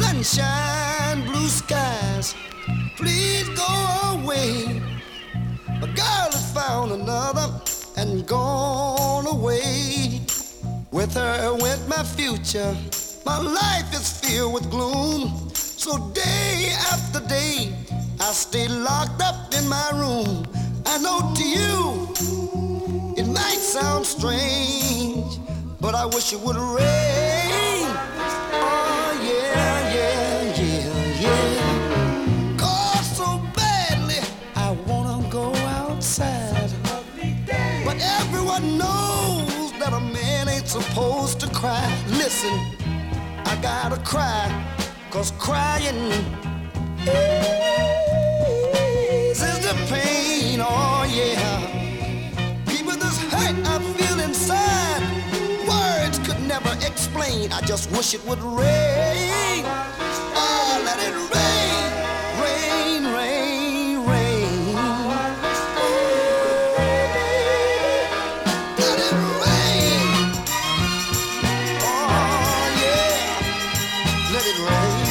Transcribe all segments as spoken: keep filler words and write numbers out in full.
sunshine, blue skies, please go away. A girl has found another and gone away. With her went my future. My life is filled with gloom. So day after day, I stay locked up in my room. I know to you, it might sound strange, but I wish it would rain. Oh yeah, yeah, yeah, yeah. Cause so badly, I wanna go outside. But everyone knows that a man ain't supposed to cry. Listen, I gotta cry, cause crying eases the pain, oh yeah. People, this hurt I feel inside, words could never explain. I just wish it would rain. Oh, let it rain, rain, rain, rain. Let it rain. Oh yeah, let it rain.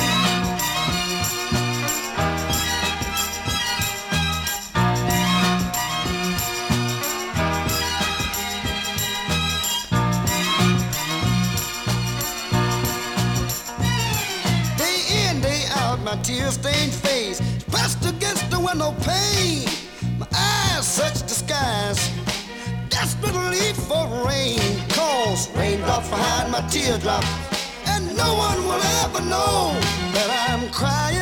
My tear-stained face pressed against the window pane. My eyes search the skies desperately for rain. Cause raindrops behind my teardrops, and no one will ever know that I'm crying.